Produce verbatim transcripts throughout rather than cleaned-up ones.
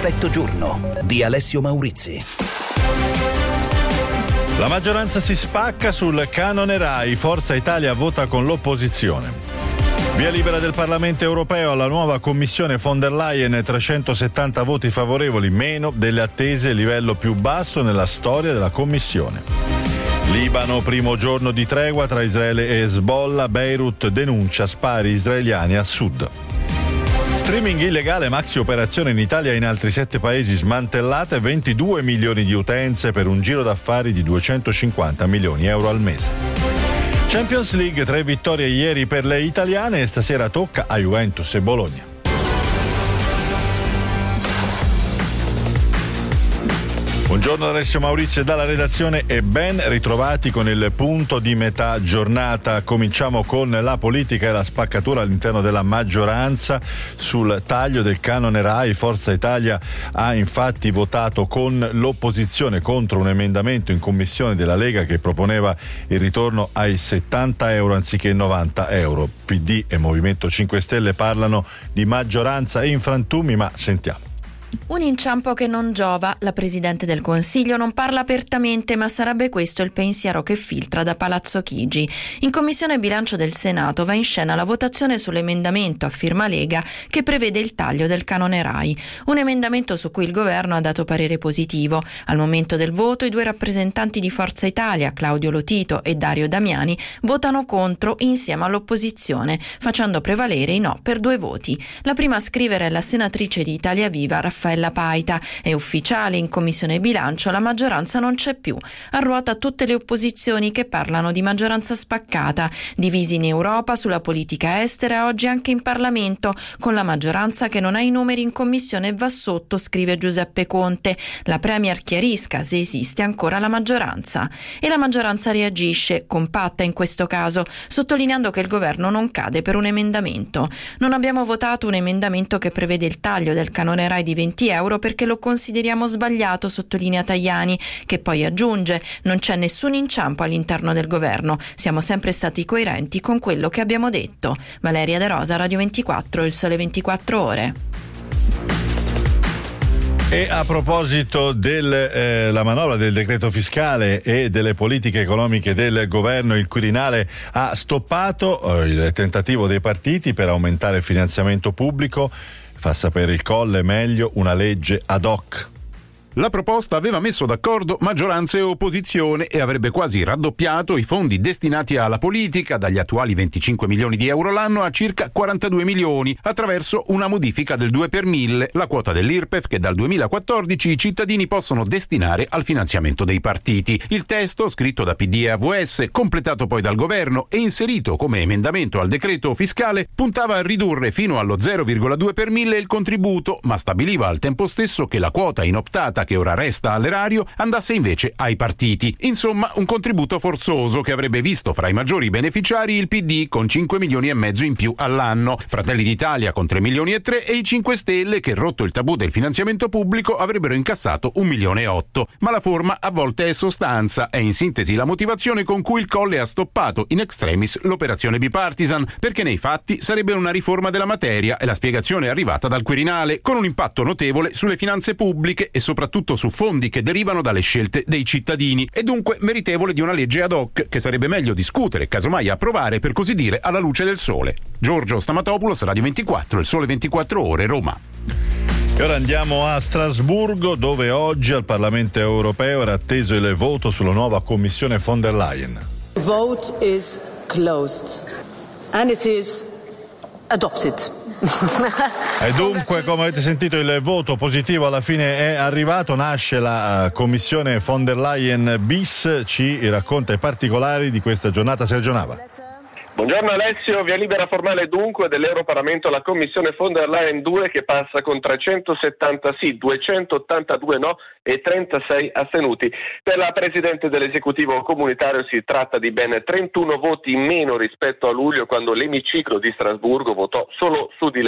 Perfetto giorno di Alessio Maurizi. La maggioranza si spacca sul canone Rai, Forza Italia vota con l'opposizione. Via libera del Parlamento europeo alla nuova commissione von der Leyen, trecentosettanta voti favorevoli, meno delle attese, livello più basso nella storia della commissione. Libano, primo giorno di tregua tra Israele e Hezbollah, Beirut denuncia spari israeliani a sud. Streaming illegale, maxi operazione in Italia e in altri sette paesi smantellate, ventidue milioni di utenze per un giro d'affari di duecentocinquanta milioni euro al mese. Champions League, tre vittorie ieri per le italiane e stasera tocca a Juventus e Bologna. Buongiorno da Alessio Maurizio dalla redazione e ben ritrovati con il punto di metà giornata. Cominciamo con la politica e la spaccatura all'interno della maggioranza sul taglio del canone Rai. Forza Italia ha infatti votato con l'opposizione contro un emendamento in commissione della Lega che proponeva il ritorno ai settanta euro anziché novanta euro. P D e Movimento cinque Stelle parlano di maggioranza e infrantumi, ma sentiamo. Un inciampo che non giova. La Presidente del Consiglio non parla apertamente, ma sarebbe questo il pensiero che filtra da Palazzo Chigi. In Commissione Bilancio del Senato va in scena la votazione sull'emendamento a firma Lega che prevede il taglio del canone Rai. Un emendamento su cui il governo ha dato parere positivo. Al momento del voto i due rappresentanti di Forza Italia, Claudio Lotito e Dario Damiani, votano contro insieme all'opposizione, facendo prevalere i no per due voti. La prima a scrivere è la senatrice di Italia Viva, Raffaella Paita. È ufficiale, in Commissione Bilancio la maggioranza non c'è più. A ruota tutte le opposizioni che parlano di maggioranza spaccata, divisi in Europa sulla politica estera e oggi anche in Parlamento, con la maggioranza che non ha i numeri in Commissione e va sotto, scrive Giuseppe Conte. La Premier chiarisca se esiste ancora la maggioranza. E la maggioranza reagisce, compatta in questo caso, sottolineando che il governo non cade per un emendamento. Non abbiamo votato un emendamento che prevede il taglio del canone Rai di venti euro perché lo consideriamo sbagliato, sottolinea Tajani, che poi aggiunge: non c'è nessun inciampo all'interno del governo, siamo sempre stati coerenti con quello che abbiamo detto. Valeria De Rosa, Radio ventiquattro, Il Sole ventiquattro Ore. E a proposito della eh, manovra del decreto fiscale e delle politiche economiche del governo, il Quirinale ha stoppato eh, il tentativo dei partiti per aumentare il finanziamento pubblico. Fa sapere il Colle, meglio una legge ad hoc. La proposta aveva messo d'accordo maggioranza e opposizione e avrebbe quasi raddoppiato i fondi destinati alla politica, dagli attuali venticinque milioni di euro l'anno a circa quarantadue milioni, attraverso una modifica del due per mille, la quota dell'I R P E F che dal duemilaquattordici i cittadini possono destinare al finanziamento dei partiti. Il testo, scritto da P D e A V S, completato poi dal governo e inserito come emendamento al decreto fiscale, puntava a ridurre fino allo zero virgola due per mille il contributo, ma stabiliva al tempo stesso che la quota inoptata che ora resta all'erario andasse invece ai partiti. Insomma, un contributo forzoso che avrebbe visto fra i maggiori beneficiari il P D con cinque milioni e mezzo in più all'anno, Fratelli d'Italia con tre milioni e tre e i cinque Stelle che, rotto il tabù del finanziamento pubblico, avrebbero incassato un milione e otto. Ma la forma a volte è sostanza, è in sintesi la motivazione con cui il Colle ha stoppato in extremis l'operazione bipartisan, perché nei fatti sarebbe una riforma della materia e la spiegazione è arrivata dal Quirinale, con un impatto notevole sulle finanze pubbliche e soprattutto su fondi che derivano dalle scelte dei cittadini e dunque meritevole di una legge ad hoc che sarebbe meglio discutere, casomai approvare, per così dire, alla luce del sole. Giorgio Stamatopoulos, Radio ventiquattro, Il Sole ventiquattro Ore, Roma. E ora andiamo a Strasburgo, dove oggi al Parlamento europeo era atteso il voto sulla nuova commissione von der Leyen. The vote is closed and it is adopted. E dunque, come avete sentito, il voto positivo alla fine è arrivato. Nasce la uh, commissione von der Leyen bis. Ci racconta i particolari di questa giornata Sergio Nava. Buongiorno Alessio, via libera formale dunque dell'Europarlamento alla Commissione von der Leyen due che passa con trecentosettanta sì, duecentottantadue no e trentasei astenuti. Per la Presidente dell'Esecutivo comunitario si tratta di ben trentuno voti in meno rispetto a luglio, quando l'emiciclo di Strasburgo votò solo su di lei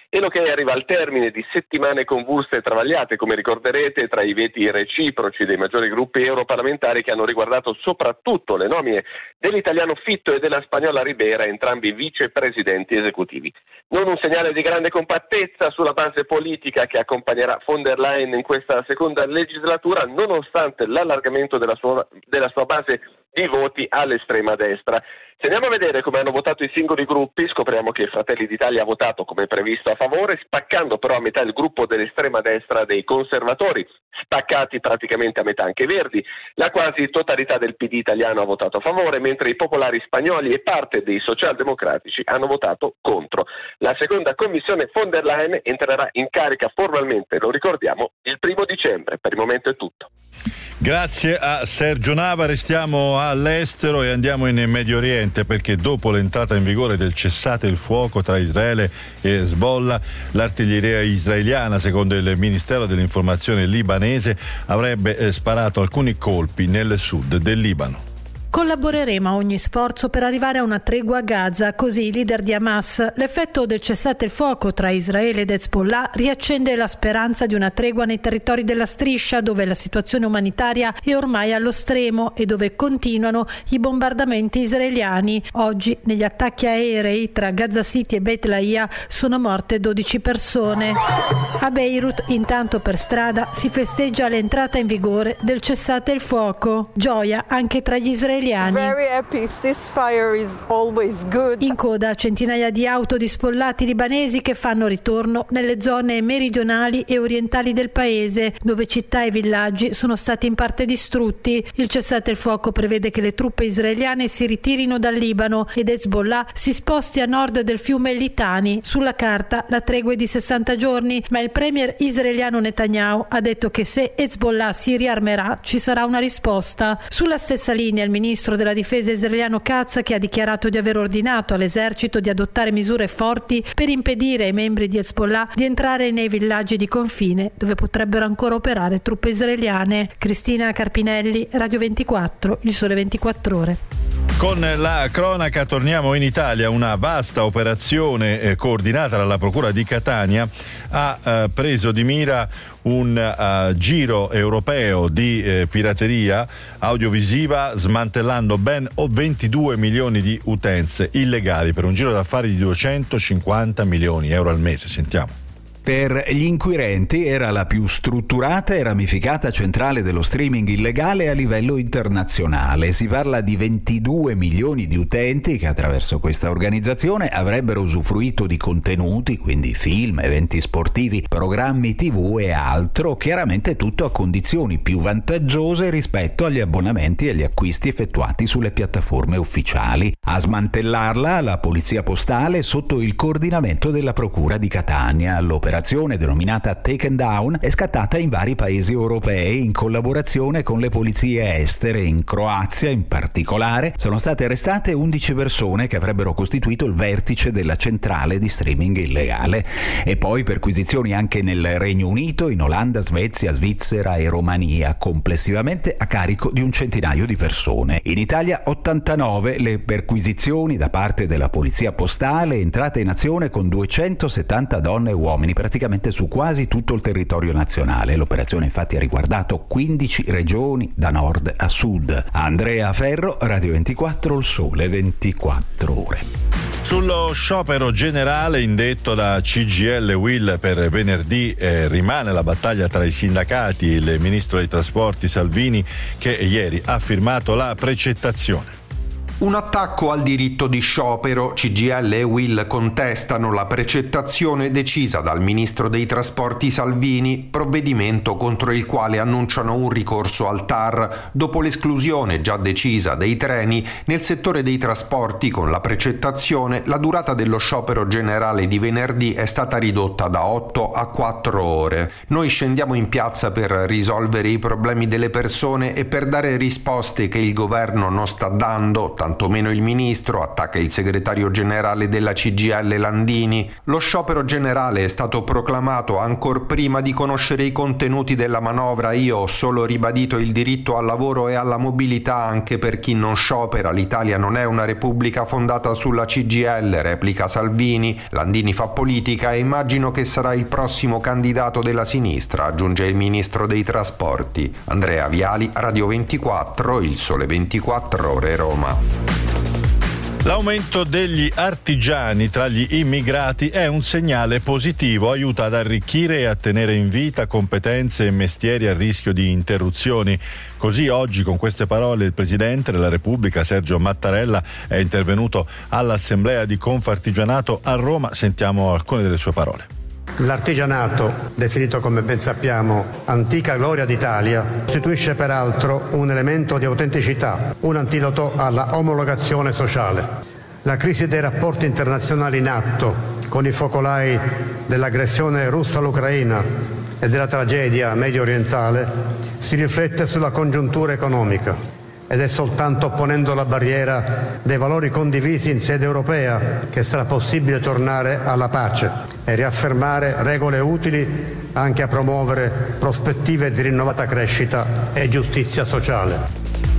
E l'ok arriva al termine di settimane convulse e travagliate, come ricorderete, tra i veti reciproci dei maggiori gruppi europarlamentari che hanno riguardato soprattutto le nomine dell'italiano Fitto e della spagnola Ribera, entrambi vicepresidenti esecutivi. Non un segnale di grande compattezza sulla base politica che accompagnerà von der Leyen in questa seconda legislatura, nonostante l'allargamento della sua, della sua base di voti all'estrema destra. Se andiamo a vedere come hanno votato i singoli gruppi, scopriamo che Fratelli d'Italia ha votato come previsto a favore, spaccando però a metà il gruppo dell'estrema destra dei conservatori, spaccati praticamente a metà anche i Verdi. La quasi totalità del P D italiano ha votato a favore, mentre i popolari spagnoli e parte dei socialdemocratici hanno votato contro. La seconda commissione von der Leyen entrerà in carica formalmente, lo ricordiamo, il primo dicembre. Per il momento è tutto. Grazie a Sergio Nava, restiamo all'estero e andiamo in Medio Oriente, perché dopo l'entrata in vigore del cessate il fuoco tra Israele e Hezbollah, l'artiglieria israeliana, secondo il Ministero dell'Informazione libanese, avrebbe sparato alcuni colpi nel sud del Libano. Collaboreremo a ogni sforzo per arrivare a una tregua a Gaza, così il leader di Hamas. L'effetto del cessate il fuoco tra Israele ed Hezbollah riaccende la speranza di una tregua nei territori della striscia, dove la situazione umanitaria è ormai allo stremo e dove continuano i bombardamenti israeliani. Oggi, negli attacchi aerei tra Gaza City e Beit Lahiya, sono morte dodici persone. A Beirut, intanto per strada, si festeggia l'entrata in vigore del cessate il fuoco. Gioia anche tra gli israeliani. In coda centinaia di auto di sfollati libanesi che fanno ritorno nelle zone meridionali e orientali del paese, dove città e villaggi sono stati in parte distrutti. Il cessate il fuoco prevede che le truppe israeliane si ritirino dal Libano ed Hezbollah si sposti a nord del fiume Litani. Sulla carta la tregua è di sessanta giorni, ma il premier israeliano Netanyahu ha detto che se Hezbollah si riarmerà ci sarà una risposta. Sulla stessa linea il ministro della difesa israeliano Katz, che ha dichiarato di aver ordinato all'esercito di adottare misure forti per impedire ai membri di Hezbollah di entrare nei villaggi di confine dove potrebbero ancora operare truppe israeliane. Cristina Carpinelli, Radio ventiquattro, Il Sole ventiquattro Ore. Con la cronaca torniamo in Italia. Una vasta operazione eh, coordinata dalla Procura di Catania ha eh, preso di mira un uh, giro europeo di eh, pirateria audiovisiva, smantellando ben ventidue milioni di utenze illegali per un giro d'affari di duecentocinquanta milioni di euro al mese. Sentiamo. Per gli inquirenti era la più strutturata e ramificata centrale dello streaming illegale a livello internazionale. Si parla di ventidue milioni di utenti che attraverso questa organizzazione avrebbero usufruito di contenuti, quindi film, eventi sportivi, programmi tivù e altro, chiaramente tutto a condizioni più vantaggiose rispetto agli abbonamenti e agli acquisti effettuati sulle piattaforme ufficiali. A smantellarla la Polizia Postale sotto il coordinamento della Procura di Catania. L'operazione denominata Taken Down è scattata in vari paesi europei in collaborazione con le polizie estere. In Croazia in particolare sono state arrestate undici persone che avrebbero costituito il vertice della centrale di streaming illegale, e poi perquisizioni anche nel Regno Unito, in Olanda, Svezia, Svizzera e Romania, complessivamente a carico di un centinaio di persone. In Italia ottantanove le perquisizioni da parte della Polizia Postale, entrate in azione con duecentosettanta donne e uomini praticamente su quasi tutto il territorio nazionale. L'operazione infatti ha riguardato quindici regioni da nord a sud. Andrea Ferro, Radio ventiquattro, Il Sole ventiquattro Ore. Sullo sciopero generale indetto da C G I L U I L per venerdì eh, rimane la battaglia tra i sindacati e il ministro dei trasporti Salvini, che ieri ha firmato la precettazione. Un attacco al diritto di sciopero. C G I L e U I L contestano la precettazione decisa dal ministro dei trasporti Salvini, provvedimento contro il quale annunciano un ricorso al T A R dopo l'esclusione già decisa dei treni. Nel settore dei trasporti, con la precettazione, la durata dello sciopero generale di venerdì è stata ridotta da otto a quattro ore. Noi scendiamo in piazza per risolvere i problemi delle persone e per dare risposte che il governo non sta dando, quantomeno il ministro, attacca il segretario generale della C G I L Landini. Lo sciopero generale è stato proclamato ancor prima di conoscere i contenuti della manovra. Io ho solo ribadito il diritto al lavoro e alla mobilità anche per chi non sciopera. L'Italia non è una repubblica fondata sulla C G I L, replica Salvini. Landini fa politica e immagino che sarà il prossimo candidato della sinistra, aggiunge il ministro dei trasporti. Andrea Viali, Radio ventiquattro, Il Sole ventiquattro Ore, Roma. L'aumento degli artigiani tra gli immigrati è un segnale positivo, aiuta ad arricchire e a tenere in vita competenze e mestieri a rischio di interruzioni. Così oggi, con queste parole, il Presidente della Repubblica, Sergio Mattarella, è intervenuto all'Assemblea di Confartigianato a Roma. Sentiamo alcune delle sue parole. L'artigianato, definito come ben sappiamo antica gloria d'Italia, costituisce peraltro un elemento di autenticità, un antidoto alla omologazione sociale. La crisi dei rapporti internazionali in atto, con i focolai dell'aggressione russa all'Ucraina e della tragedia medio orientale, si riflette sulla congiuntura economica. Ed è soltanto ponendo la barriera dei valori condivisi in sede europea che sarà possibile tornare alla pace e riaffermare regole utili anche a promuovere prospettive di rinnovata crescita e giustizia sociale.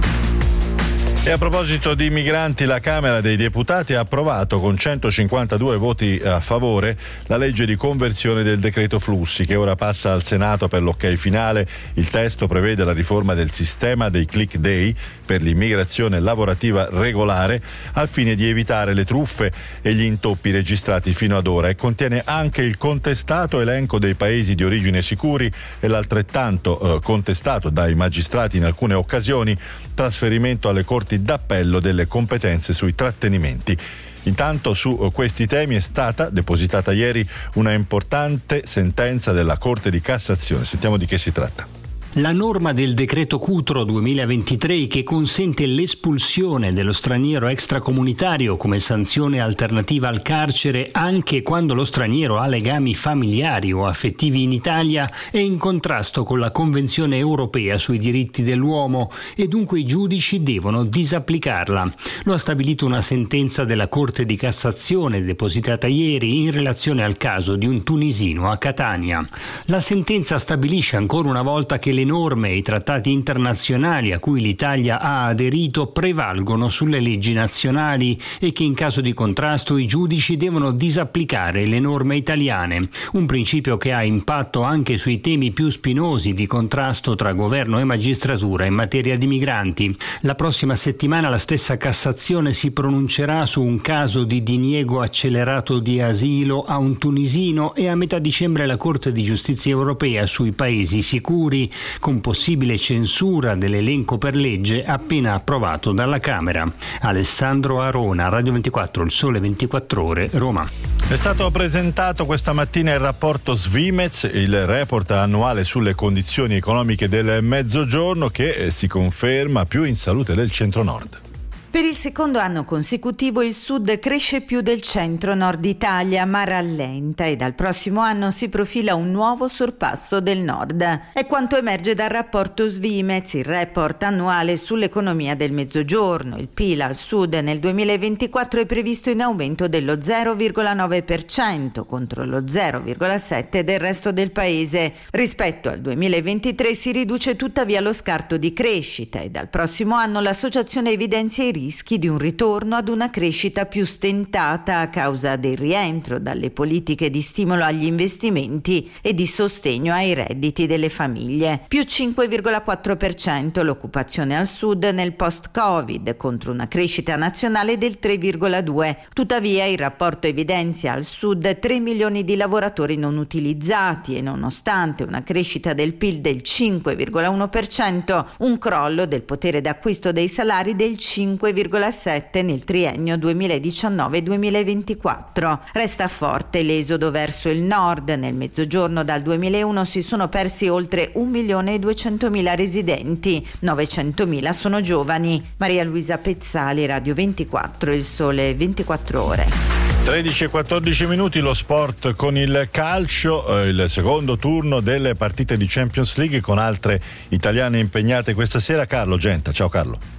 E a proposito di migranti, la Camera dei Deputati ha approvato con centocinquantadue voti a favore la legge di conversione del decreto flussi, che ora passa al Senato per l'ok finale. Il testo prevede la riforma del sistema dei click day per l'immigrazione lavorativa regolare al fine di evitare le truffe e gli intoppi registrati fino ad ora, e contiene anche il contestato elenco dei paesi di origine sicuri e l'altrettanto eh, contestato dai magistrati in alcune occasioni trasferimento alle corti d'appello delle competenze sui trattenimenti. Intanto su questi temi è stata depositata ieri una importante sentenza della Corte di Cassazione. Sentiamo di che si tratta. La norma del decreto Cutro duemilaventitré, che consente l'espulsione dello straniero extracomunitario come sanzione alternativa al carcere anche quando lo straniero ha legami familiari o affettivi in Italia, è in contrasto con la Convenzione europea sui diritti dell'uomo e dunque i giudici devono disapplicarla. Lo ha stabilito una sentenza della Corte di Cassazione depositata ieri in relazione al caso di un tunisino a Catania. La sentenza stabilisce ancora una volta che le le norme e i trattati internazionali a cui l'Italia ha aderito prevalgono sulle leggi nazionali e che in caso di contrasto i giudici devono disapplicare le norme italiane, un principio che ha impatto anche sui temi più spinosi di contrasto tra governo e magistratura in materia di migranti. La prossima settimana la stessa Cassazione si pronuncerà su un caso di diniego accelerato di asilo a un tunisino e a metà dicembre la Corte di Giustizia europea sui paesi sicuri, con possibile censura dell'elenco per legge appena approvato dalla Camera. Alessandro Arona, Radio ventiquattro, Il Sole ventiquattro Ore, Roma. È stato presentato questa mattina il rapporto Svimez, il report annuale sulle condizioni economiche del Mezzogiorno, che si conferma più in salute del centro-nord. Per il secondo anno consecutivo il Sud cresce più del centro-nord Italia, ma rallenta, e dal prossimo anno si profila un nuovo sorpasso del Nord. È quanto emerge dal rapporto Svimez, il report annuale sull'economia del Mezzogiorno. Il P I L al Sud nel duemilaventiquattro è previsto in aumento dello zero virgola nove per cento contro lo zero virgola sette per cento del resto del paese. Rispetto al duemilaventitré si riduce tuttavia lo scarto di crescita e dal prossimo anno l'associazione evidenzia i rischi di un ritorno ad una crescita più stentata a causa del rientro dalle politiche di stimolo agli investimenti e di sostegno ai redditi delle famiglie. Più cinque virgola quattro per cento l'occupazione al Sud nel post-Covid contro una crescita nazionale del tre virgola due per cento. Tuttavia il rapporto evidenzia al Sud tre milioni di lavoratori non utilizzati e nonostante una crescita del P I L del cinque virgola uno per cento, un crollo del potere d'acquisto dei salari del cinque virgola sette nel triennio duemiladiciannove duemilaventiquattro. Resta forte l'esodo verso il nord. Nel Mezzogiorno dal duemilauno si sono persi oltre un milione e duecentomila residenti, novecentomila sono giovani. Maria Luisa Pezzali, Radio ventiquattro, Il Sole ventiquattro Ore. tredici e quattordici minuti, lo sport con il calcio, eh, il secondo turno delle partite di Champions League con altre italiane impegnate questa sera. Carlo Genta, ciao Carlo.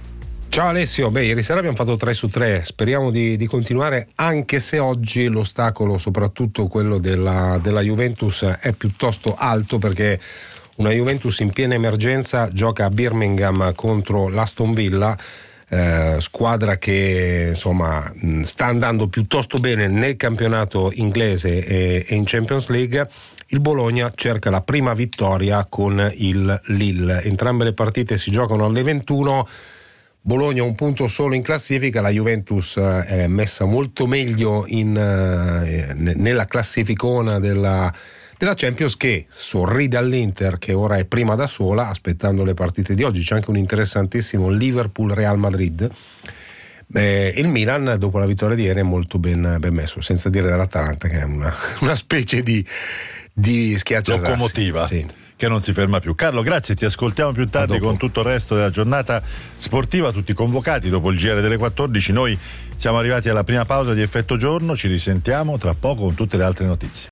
Ciao Alessio, beh, ieri sera abbiamo fatto tre su tre, speriamo di, di continuare, anche se oggi l'ostacolo, soprattutto quello della, della Juventus, è piuttosto alto, perché una Juventus in piena emergenza gioca a Birmingham contro l'Aston Villa, eh, squadra che insomma sta andando piuttosto bene nel campionato inglese e, e in Champions League. Il Bologna cerca la prima vittoria con il Lille, entrambe le partite si giocano alle ventuno. Bologna un punto solo in classifica, la Juventus è messa molto meglio in, eh, nella classificona della, della Champions, che sorride all'Inter, che ora è prima da sola aspettando le partite di oggi. C'è anche un interessantissimo Liverpool-Real Madrid. Eh, il Milan dopo la vittoria di ieri è molto ben, ben messo, senza dire dell'Atalanta, che è una, una specie di, di schiacciasassi. Locomotiva. Sì. Che non si ferma più. Carlo, grazie, ti ascoltiamo più tardi con tutto il resto della giornata sportiva, tutti convocati dopo il G R delle quattordici. Noi siamo arrivati alla prima pausa di Effetto Giorno, ci risentiamo tra poco con tutte le altre notizie.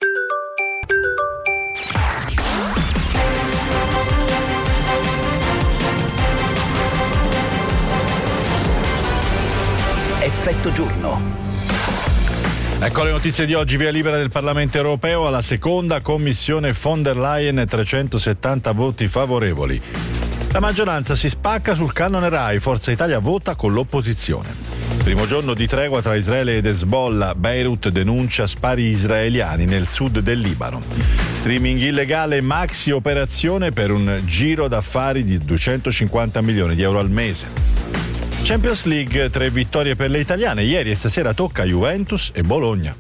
Effetto Giorno. Ecco le notizie di oggi. Via libera del Parlamento europeo alla seconda commissione von der Leyen, trecentosettanta voti favorevoli. La maggioranza si spacca sul canone Rai, Forza Italia vota con l'opposizione. Primo giorno di tregua tra Israele ed Hezbollah, Beirut denuncia spari israeliani nel sud del Libano. Streaming illegale, maxi operazione per un giro d'affari di duecentocinquanta milioni di euro al mese. Champions League, tre vittorie per le italiane. Ieri e stasera tocca Juventus e Bologna.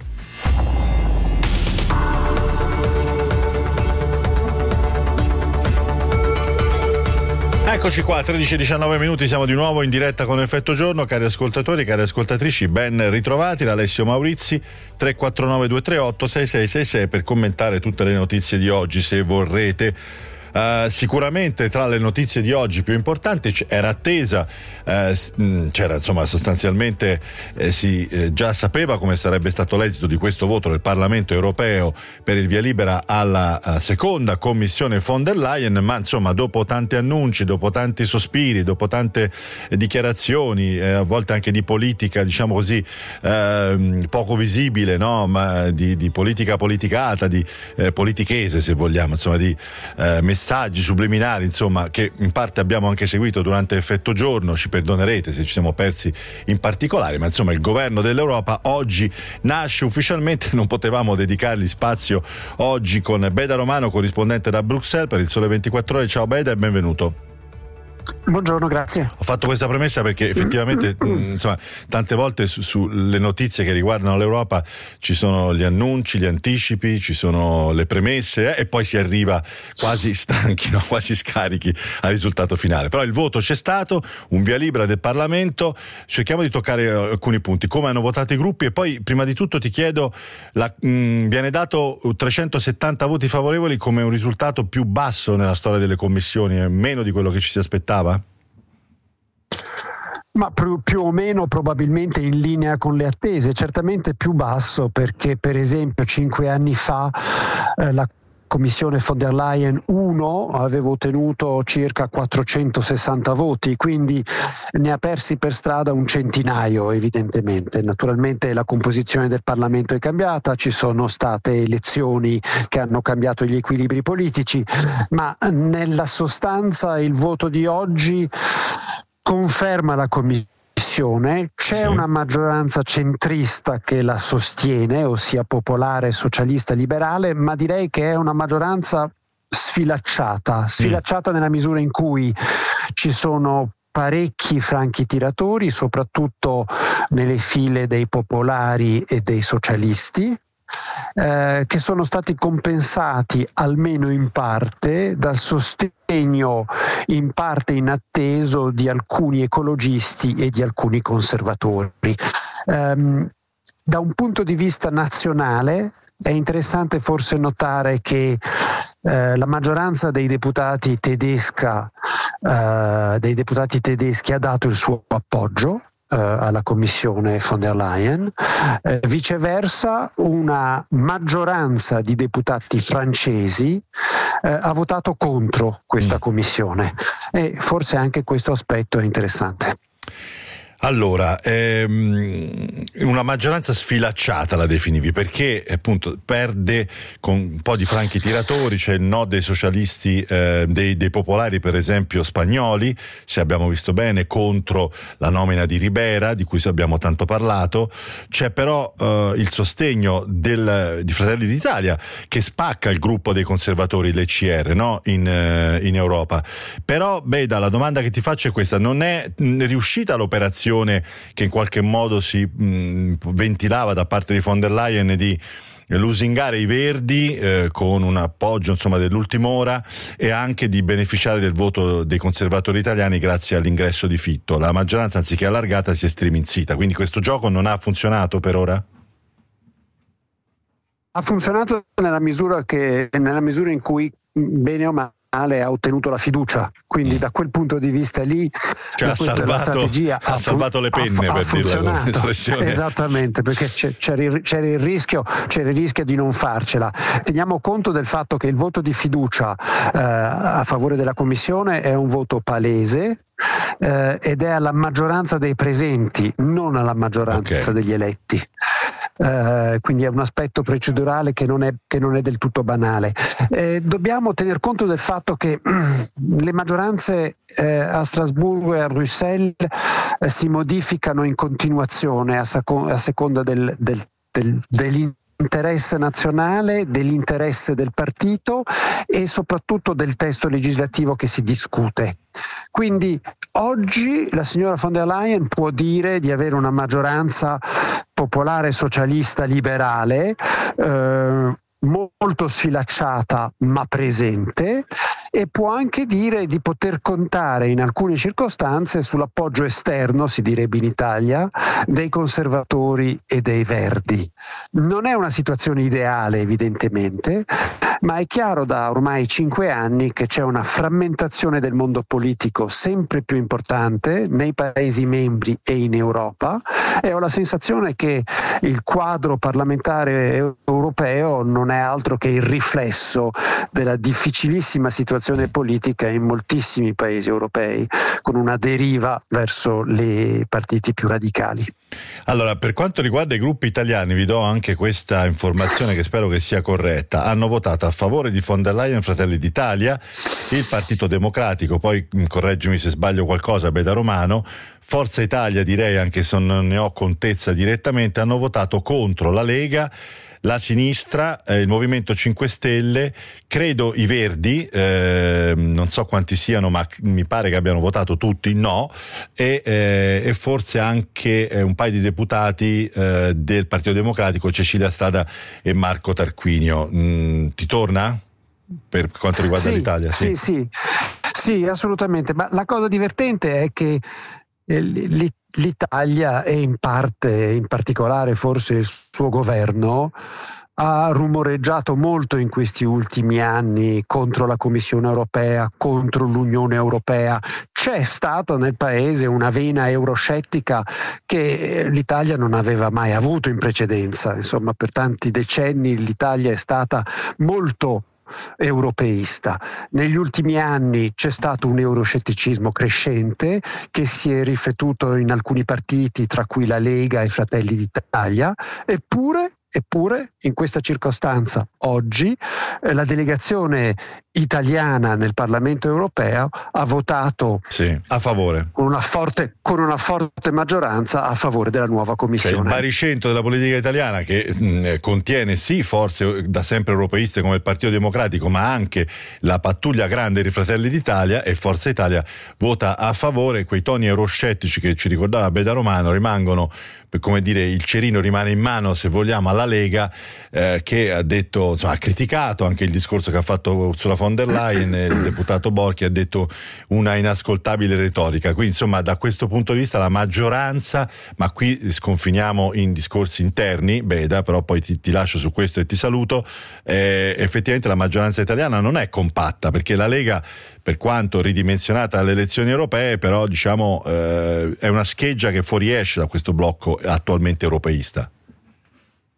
Eccoci qua, tredici e diciannove minuti, siamo di nuovo in diretta con Effetto Giorno. Cari ascoltatori, cari ascoltatrici, ben ritrovati. L'Alessio Maurizi, tre quattro nove due tre otto sei sei sei sei per commentare tutte le notizie di oggi, se vorrete. Uh, sicuramente tra le notizie di oggi più importanti era attesa, uh, c'era insomma sostanzialmente eh, si eh, già sapeva come sarebbe stato l'esito di questo voto del Parlamento europeo per il via libera alla uh, seconda commissione von der Leyen, ma insomma dopo tanti annunci, dopo tanti sospiri, dopo tante eh, dichiarazioni, eh, a volte anche di politica diciamo così eh, poco visibile, no? Ma di, di politica politicata, di eh, politichese se vogliamo, insomma di eh, messaggi subliminali, insomma, che in parte abbiamo anche seguito durante Effetto Giorno, ci perdonerete se ci siamo persi in particolare, ma insomma il governo dell'Europa oggi nasce ufficialmente. Non potevamo dedicargli spazio oggi con Beda Romano, corrispondente da Bruxelles per il Sole ventiquattro Ore. Ciao Beda e benvenuto. Buongiorno, grazie. Ho fatto questa premessa perché effettivamente insomma, tante volte su, sulle notizie che riguardano l'Europa ci sono gli annunci, gli anticipi, ci sono le premesse eh, e poi si arriva quasi stanchi, no? quasi scarichi al risultato finale. Però il voto c'è stato, un via libera del Parlamento. Cerchiamo di toccare alcuni punti, come hanno votato i gruppi, e poi prima di tutto ti chiedo, la, mh, viene dato trecentosettanta voti favorevoli come un risultato più basso nella storia delle commissioni, è meno di quello che ci si aspettava? Ma più o meno probabilmente in linea con le attese, certamente più basso perché per esempio cinque anni fa eh, la Commissione von der Leyen uno aveva ottenuto circa quattrocentosessanta voti, quindi ne ha persi per strada un centinaio evidentemente. Naturalmente la composizione del Parlamento è cambiata, ci sono state elezioni che hanno cambiato gli equilibri politici, ma nella sostanza il voto di oggi conferma la Commissione, c'è sì. una maggioranza centrista che la sostiene, ossia popolare, socialista, liberale, ma direi che è una maggioranza sfilacciata, sfilacciata mm. nella misura in cui ci sono parecchi franchi tiratori, soprattutto nelle file dei popolari e dei socialisti, Eh, che sono stati compensati almeno in parte dal sostegno in parte inatteso di alcuni ecologisti e di alcuni conservatori. Um, da un punto di vista nazionale è interessante forse notare che eh, la maggioranza dei deputati tedesca eh, dei deputati tedeschi ha dato il suo appoggio alla Commissione von der Leyen, eh, viceversa una maggioranza di deputati francesi eh, ha votato contro questa Commissione e forse anche questo aspetto è interessante. Allora, ehm, una maggioranza sfilacciata la definivi, perché appunto perde con un po' di franchi tiratori, c'è il no dei socialisti, eh, dei, dei popolari per esempio spagnoli, se abbiamo visto bene, contro la nomina di Ribera, di cui abbiamo tanto parlato. C'è però eh, il sostegno del, di Fratelli d'Italia, che spacca il gruppo dei conservatori, l'E C R, no? in, eh, in Europa. Però, Beda, la domanda che ti faccio è questa: non è mh, riuscita l'operazione che in qualche modo si mh, ventilava da parte di von der Leyen di lusingare i Verdi eh, con un appoggio insomma dell'ultima ora, e anche di beneficiare del voto dei conservatori italiani grazie all'ingresso di Fitto? La maggioranza, anziché allargata, si è striminzita, quindi questo gioco non ha funzionato per ora? Ha funzionato nella misura che nella misura in cui, bene o male, ha ottenuto la fiducia, quindi mm. da quel punto di vista lì, cioè ha salvato, la strategia ha salvato le penne, ha, per ha dirla con un'espressione. Esattamente, perché c'era il, c'era il rischio c'era il rischio di non farcela. Teniamo conto del fatto che il voto di fiducia eh, a favore della Commissione è un voto palese eh, ed è alla maggioranza dei presenti, non alla maggioranza okay. degli eletti. Uh, quindi è un aspetto procedurale che non è, che non è del tutto banale. Eh, dobbiamo tener conto del fatto che mm, le maggioranze eh, a Strasburgo e a Bruxelles eh, si modificano in continuazione a, saco- a seconda del, del, del, dell'interesse nazionale, dell'interesse del partito e soprattutto del testo legislativo che si discute. Quindi oggi la signora von der Leyen può dire di avere una maggioranza popolare, socialista, liberale, eh, molto sfilacciata ma presente, e può anche dire di poter contare in alcune circostanze sull'appoggio esterno, si direbbe in Italia, dei conservatori e dei Verdi. Non è una situazione ideale evidentemente, ma è chiaro da ormai cinque anni che c'è una frammentazione del mondo politico sempre più importante nei Paesi membri e in Europa, e ho la sensazione che il quadro parlamentare europeo non è altro che il riflesso della difficilissima situazione politica in moltissimi Paesi europei, con una deriva verso i partiti più radicali. Allora, per quanto riguarda i gruppi italiani, vi do anche questa informazione che spero che sia corretta. Hanno votato a favore di von der Leyen Fratelli d'Italia, il Partito Democratico, poi correggimi se sbaglio qualcosa, Beda Romano, Forza Italia, direi, anche se non ne ho contezza direttamente, hanno votato contro la Lega, la sinistra, eh, il Movimento cinque Stelle, credo i Verdi, eh, non so quanti siano, ma mi pare che abbiano votato tutti no, e, eh, e forse anche eh, un paio di deputati eh, del Partito Democratico, Cecilia Strada e Marco Tarquinio. Mm, ti torna? Per quanto riguarda sì, l'Italia? Sì, sì, sì, assolutamente, ma la cosa divertente è che l'Italia e in parte, in particolare forse il suo governo, ha rumoreggiato molto in questi ultimi anni contro la Commissione europea, contro l'Unione europea. C'è stata nel paese una vena euroscettica che l'Italia non aveva mai avuto in precedenza. Insomma, per tanti decenni l'Italia è stata molto europeista. Negli ultimi anni c'è stato un euroscetticismo crescente che si è riflettuto in alcuni partiti, tra cui la Lega e Fratelli d'Italia, eppure Eppure, in questa circostanza, oggi, eh, la delegazione italiana nel Parlamento europeo ha votato sì, a favore, con una forte, con una forte maggioranza a favore della nuova Commissione. Cioè il baricentro della politica italiana, che mh, contiene sì forze da sempre europeiste come il Partito Democratico, ma anche la pattuglia grande dei Fratelli d'Italia, e Forza Italia vota a favore. Quei toni euroscettici che ci ricordava Beda Romano rimangono, come dire, il cerino rimane in mano, se vogliamo, alla Lega, eh, che ha detto, insomma, ha criticato anche il discorso che ha fatto Ursula von der Leyen, il deputato Borchi ha detto una inascoltabile retorica. Quindi insomma, da questo punto di vista la maggioranza, ma qui sconfiniamo in discorsi interni, Beda, però poi ti, ti lascio su questo e ti saluto, eh, effettivamente la maggioranza italiana non è compatta, perché la Lega, per quanto ridimensionata alle elezioni europee, però diciamo eh, è una scheggia che fuoriesce da questo blocco attualmente europeista.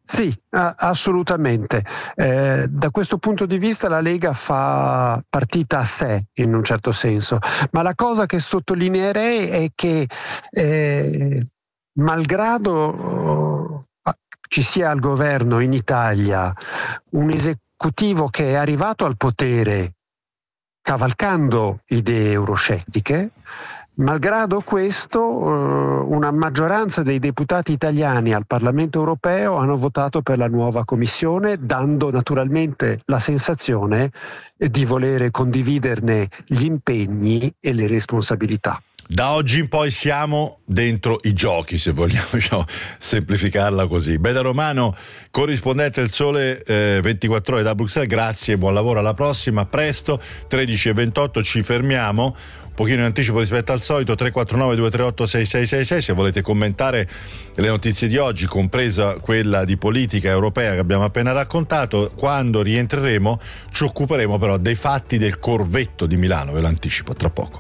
Sì, assolutamente. Eh, da questo punto di vista la Lega fa partita a sé in un certo senso, ma la cosa che sottolineerei è che eh, malgrado eh, ci sia al governo in Italia un esecutivo che è arrivato al potere cavalcando idee euroscettiche, malgrado questo, una maggioranza dei deputati italiani al Parlamento europeo hanno votato per la nuova Commissione, dando naturalmente la sensazione di volere condividerne gli impegni e le responsabilità. Da oggi in poi siamo dentro i giochi, se vogliamo, diciamo, semplificarla così. Beda Romano, corrispondente del Sole eh, ventiquattro Ore da Bruxelles, grazie, buon lavoro, alla prossima, a presto. tredici e ventotto ci fermiamo, un pochino in anticipo rispetto al solito. Tre quattro nove due tre otto sei sei sei sei se volete commentare le notizie di oggi, compresa quella di politica europea che abbiamo appena raccontato. Quando rientreremo ci occuperemo però dei fatti del corvetto di Milano, ve lo anticipo tra poco.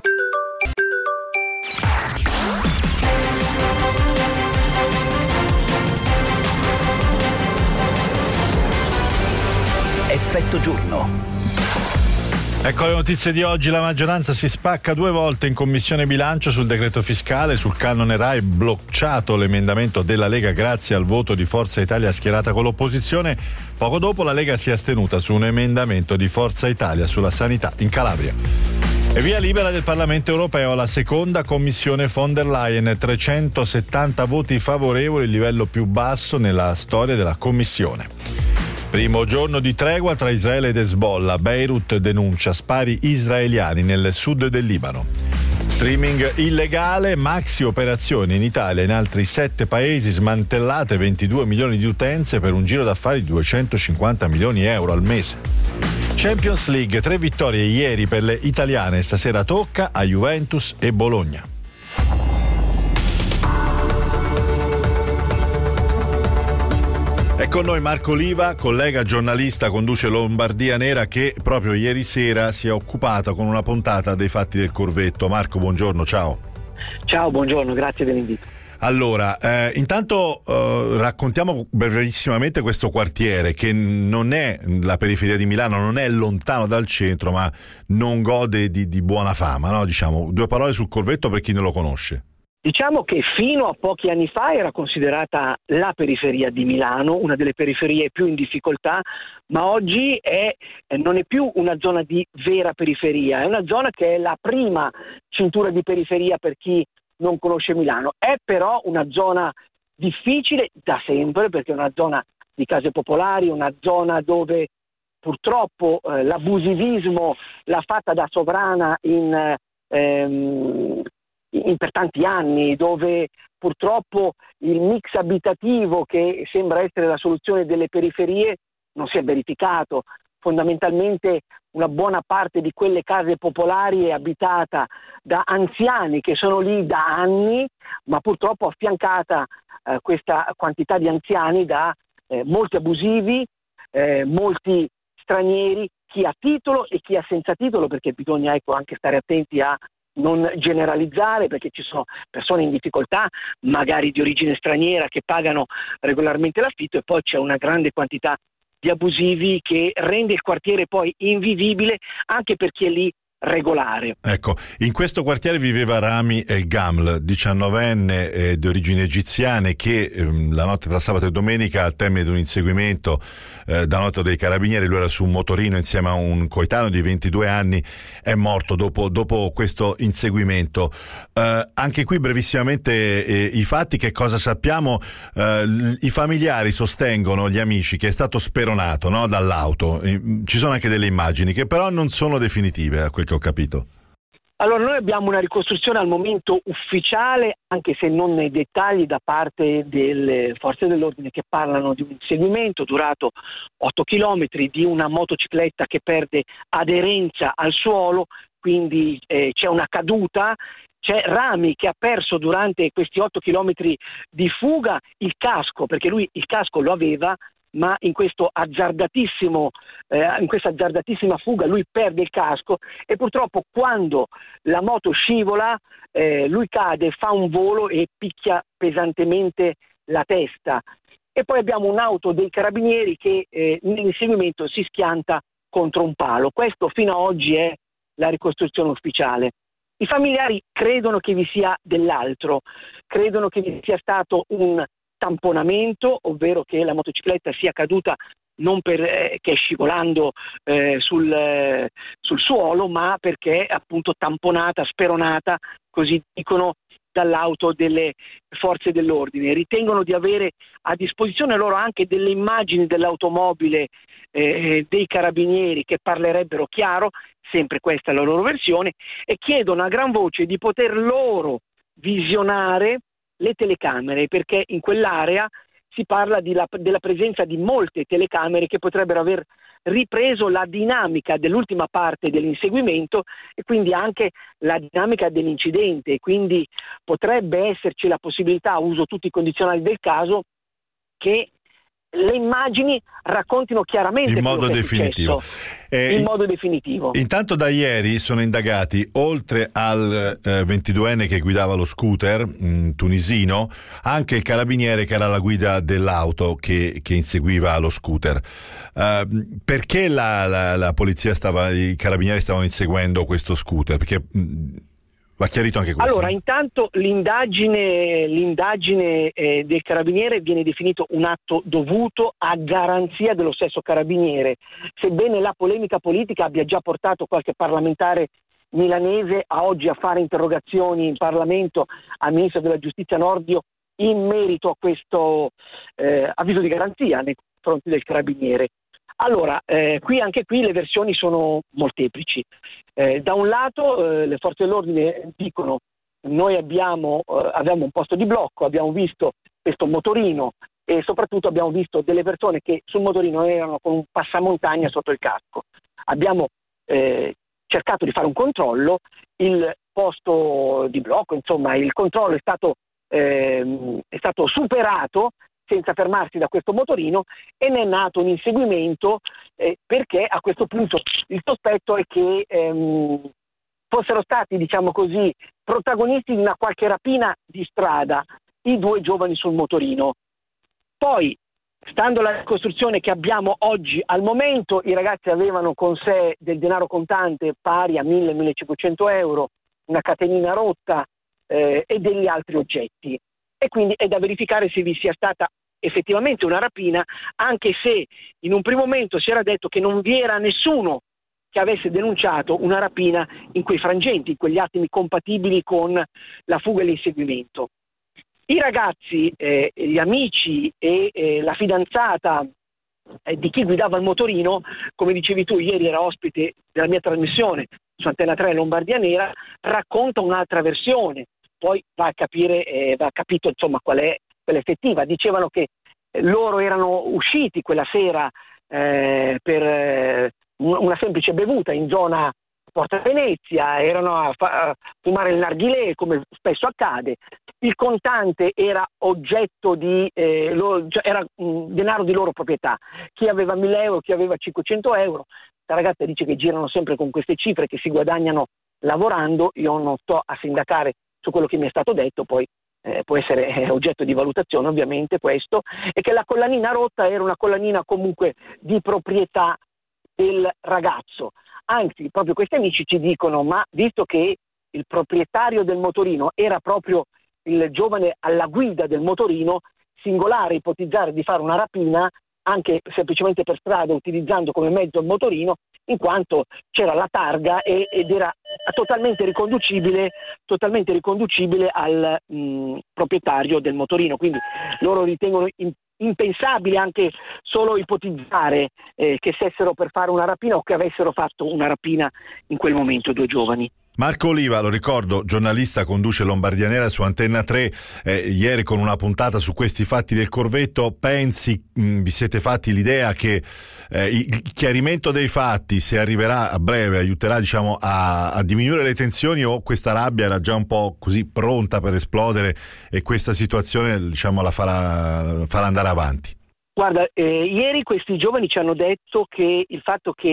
Effetto giorno. Ecco le notizie di oggi. La maggioranza si spacca due volte in commissione bilancio sul decreto fiscale. Sul canone Rai bloccato l'emendamento della Lega grazie al voto di Forza Italia schierata con l'opposizione. Poco dopo la Lega si è astenuta su un emendamento di Forza Italia sulla sanità in Calabria. E via libera del Parlamento europeo la seconda commissione von der Leyen, trecentosettanta voti favorevoli, il livello più basso nella storia della commissione. Primo giorno di tregua tra Israele ed Hezbollah. Beirut denuncia spari israeliani nel sud del Libano. Streaming illegale, maxi operazioni in Italia e in altri sette paesi, smantellate ventidue milioni di utenze per un giro d'affari di duecentocinquanta milioni di euro al mese. Champions League, tre vittorie ieri per le italiane, stasera tocca a Juventus e Bologna. È con noi Marco Oliva, collega giornalista, conduce Lombardia Nera, che proprio ieri sera si è occupata con una puntata dei fatti del corvetto. Marco, buongiorno, ciao. Ciao, buongiorno, grazie dell'invito. Allora, eh, intanto eh, raccontiamo brevissimamente questo quartiere che non è la periferia di Milano, non è lontano dal centro, ma non gode di, di buona fama, no? Diciamo, due parole sul corvetto per chi non lo conosce. Diciamo che fino a pochi anni fa era considerata la periferia di Milano, una delle periferie più in difficoltà, ma oggi è, non è più una zona di vera periferia, è una zona che è la prima cintura di periferia per chi non conosce Milano. È però una zona difficile da sempre, perché è una zona di case popolari, una zona dove purtroppo eh, l'abusivismo l'ha fatta da sovrana in... Ehm, In, per tanti anni, dove purtroppo il mix abitativo che sembra essere la soluzione delle periferie non si è verificato. Fondamentalmente una buona parte di quelle case popolari è abitata da anziani che sono lì da anni, ma purtroppo affiancata eh, questa quantità di anziani da eh, molti abusivi, eh, molti stranieri, chi ha titolo e chi ha senza titolo, perché bisogna ecco anche stare attenti a non generalizzare, perché ci sono persone in difficoltà magari di origine straniera che pagano regolarmente l'affitto, e poi c'è una grande quantità di abusivi che rende il quartiere poi invivibile anche per chi è lì regolare. Ecco, in questo quartiere viveva Rami El Gaml, diciannovenne eh, di origini egiziane, che ehm, la notte tra sabato e domenica, al termine di un inseguimento eh, da notte dei carabinieri, lui era su un motorino insieme a un coetaneo di ventidue anni, è morto dopo, dopo questo inseguimento. Eh, anche qui brevissimamente eh, i fatti, che cosa sappiamo? Eh, I familiari sostengono, gli amici, che è stato speronato, no, dall'auto. Eh, ci sono anche delle immagini che però non sono definitive, a quel che ho capito. Allora, noi abbiamo una ricostruzione al momento ufficiale, anche se non nei dettagli, da parte delle forze dell'ordine, che parlano di un inseguimento durato otto chilometri, di una motocicletta che perde aderenza al suolo, quindi eh, c'è una caduta. C'è Rami che ha perso durante questi otto chilometri di fuga il casco, perché lui il casco lo aveva, ma in questo azzardatissimo eh, in questa azzardatissima fuga lui perde il casco, e purtroppo quando la moto scivola eh, lui cade, fa un volo e picchia pesantemente la testa. e poi abbiamo un'auto dei carabinieri che eh, nell'inseguimento si schianta contro un palo. Questo fino ad oggi è la ricostruzione ufficiale. I familiari credono che vi sia dell'altro, credono che vi sia stato un tamponamento, ovvero che la motocicletta sia caduta non perché eh, scivolando eh, sul, eh, sul suolo, ma perché appunto tamponata, speronata, così dicono, dall'auto delle forze dell'ordine. Ritengono di avere a disposizione loro anche delle immagini dell'automobile eh, dei carabinieri che parlerebbero chiaro, sempre questa è la loro versione, e chiedono a gran voce di poter loro visionare le telecamere, perché in quell'area si parla di la, della presenza di molte telecamere che potrebbero aver ripreso la dinamica dell'ultima parte dell'inseguimento e quindi anche la dinamica dell'incidente, quindi potrebbe esserci la possibilità, uso tutti i condizionali del caso, che le immagini raccontino chiaramente in modo definitivo. Eh, in modo definitivo. Intanto da ieri sono indagati, oltre al eh, ventiduenne che guidava lo scooter mh, tunisino, anche il carabiniere che era alla guida dell'auto che, che inseguiva lo scooter. Uh, perché la, la, la polizia stava, i carabinieri stavano inseguendo questo scooter? Perché mh, va chiarito anche questo. Allora, intanto l'indagine, l'indagine eh, del carabiniere viene definito un atto dovuto a garanzia dello stesso carabiniere, sebbene la polemica politica abbia già portato qualche parlamentare milanese a oggi a fare interrogazioni in Parlamento al Ministro della Giustizia Nordio in merito a questo eh, avviso di garanzia nei confronti del carabiniere. Allora, eh, qui anche qui le versioni sono molteplici. Eh, da un lato eh, le forze dell'ordine dicono noi abbiamo, eh, abbiamo un posto di blocco, abbiamo visto questo motorino e soprattutto abbiamo visto delle persone che sul motorino erano con un passamontagna sotto il casco. Abbiamo eh, cercato di fare un controllo, il posto di blocco, insomma il controllo è stato, eh, è stato superato senza fermarsi da questo motorino e ne è nato un inseguimento eh, perché a questo punto il sospetto è che ehm, fossero stati, diciamo così, protagonisti di una qualche rapina di strada i due giovani sul motorino. Poi, stando alla ricostruzione che abbiamo oggi, al momento i ragazzi avevano con sé del denaro contante pari a mille millecinquecento euro, una catenina rotta eh, e degli altri oggetti. E quindi è da verificare se vi sia stata effettivamente una rapina, anche se in un primo momento si era detto che non vi era nessuno che avesse denunciato una rapina in quei frangenti, in quegli attimi compatibili con la fuga e l'inseguimento. I ragazzi, eh, gli amici e eh, la fidanzata eh, di chi guidava il motorino, come dicevi tu, ieri era ospite della mia trasmissione su Antena tre Lombardia Nera, racconta un'altra versione. Poi va a capire, eh, va capito insomma qual è quella effettiva. Dicevano che eh, loro erano usciti quella sera eh, per eh, una semplice bevuta in zona Porta Venezia, erano a, fa- a fumare il narghilè come spesso accade. Il contante era oggetto di eh, lo, era mh, denaro di loro proprietà. Chi aveva mille euro, chi aveva cinquecento euro. La ragazza dice che girano sempre con queste cifre che si guadagnano lavorando. Io non sto a sindacare su quello che mi è stato detto, poi eh, può essere eh, oggetto di valutazione ovviamente questo, e che la collanina rotta era una collanina comunque di proprietà del ragazzo. Anzi, proprio questi amici ci dicono, ma visto che il proprietario del motorino era proprio il giovane alla guida del motorino, singolare ipotizzare di fare una rapina anche semplicemente per strada utilizzando come mezzo il motorino, in quanto c'era la targa e, ed era totalmente riconducibile, totalmente riconducibile al mh, proprietario del motorino. Quindi loro ritengono in, impensabile anche solo ipotizzare eh, che stessero per fare una rapina o che avessero fatto una rapina in quel momento due giovani. Marco Oliva, lo ricordo, giornalista, conduce Lombardia Nera su Antena tre, eh, ieri con una puntata su questi fatti del corvetto. Pensi, mh, vi siete fatti l'idea che eh, il chiarimento dei fatti, se arriverà a breve, aiuterà diciamo a, a diminuire le tensioni, o questa rabbia era già un po' così pronta per esplodere e questa situazione diciamo la farà, farà andare avanti? Guarda, eh, ieri questi giovani ci hanno detto che il fatto che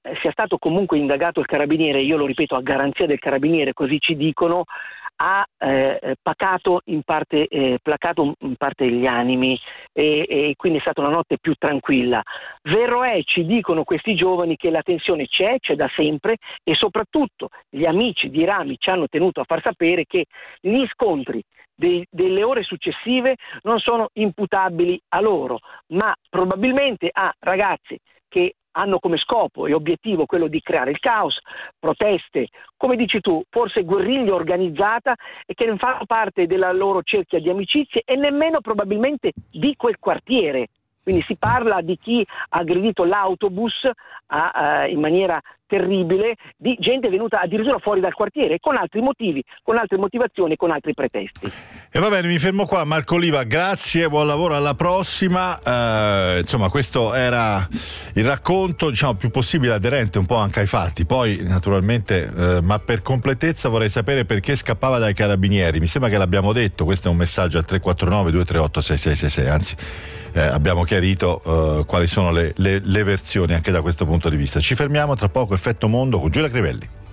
sia stato comunque indagato il carabiniere, io lo ripeto a garanzia del carabiniere, così ci dicono, ha eh, pacato in parte, eh, placato in parte gli animi e, e quindi è stata una notte più tranquilla. Vero è, ci dicono questi giovani, che la tensione c'è, c'è da sempre, e soprattutto gli amici di Rami ci hanno tenuto a far sapere che gli scontri dei, delle ore successive non sono imputabili a loro, ma probabilmente a ragazzi che hanno come scopo e obiettivo quello di creare il caos, proteste, come dici tu, forse guerriglia organizzata, e che non fanno parte della loro cerchia di amicizie e nemmeno probabilmente di quel quartiere. Quindi si parla di chi ha aggredito l'autobus a, uh, in maniera terribile, di gente venuta addirittura fuori dal quartiere con altri motivi, con altre motivazioni, con altri pretesti. E va bene, mi fermo qua. Marco Oliva, grazie, buon lavoro, alla prossima. Eh, insomma, questo era il racconto, diciamo, più possibile aderente un po' anche ai fatti. Poi, naturalmente, eh, ma per completezza vorrei sapere perché scappava dai carabinieri. Mi sembra che l'abbiamo detto, questo è un messaggio al tre quattro nove due tre otto sei sei sei sei, anzi eh, abbiamo chiarito eh, quali sono le, le, le versioni anche da questo punto di vista. Ci fermiamo, tra poco Effetto Mondo con Giulia Crivelli.